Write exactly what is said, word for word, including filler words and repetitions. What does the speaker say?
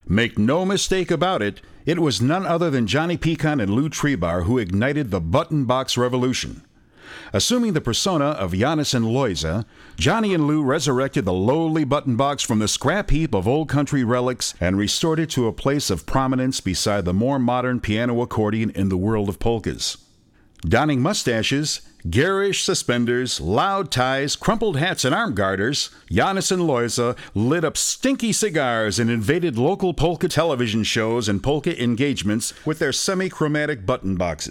Make no mistake about it, it was none other than Johnny Pecon and Lou Trebar who ignited the button box revolution. Assuming the persona of Janus and Loisa, Johnny and Lou resurrected the lowly button box from the scrap heap of old country relics and restored it to a place of prominence beside the more modern piano accordion in the world of polkas. Donning mustaches, garish suspenders, loud ties, crumpled hats, and arm garters, Janus and Loisa lit up stinky cigars and invaded local polka television shows and polka engagements with their semi-chromatic button boxes.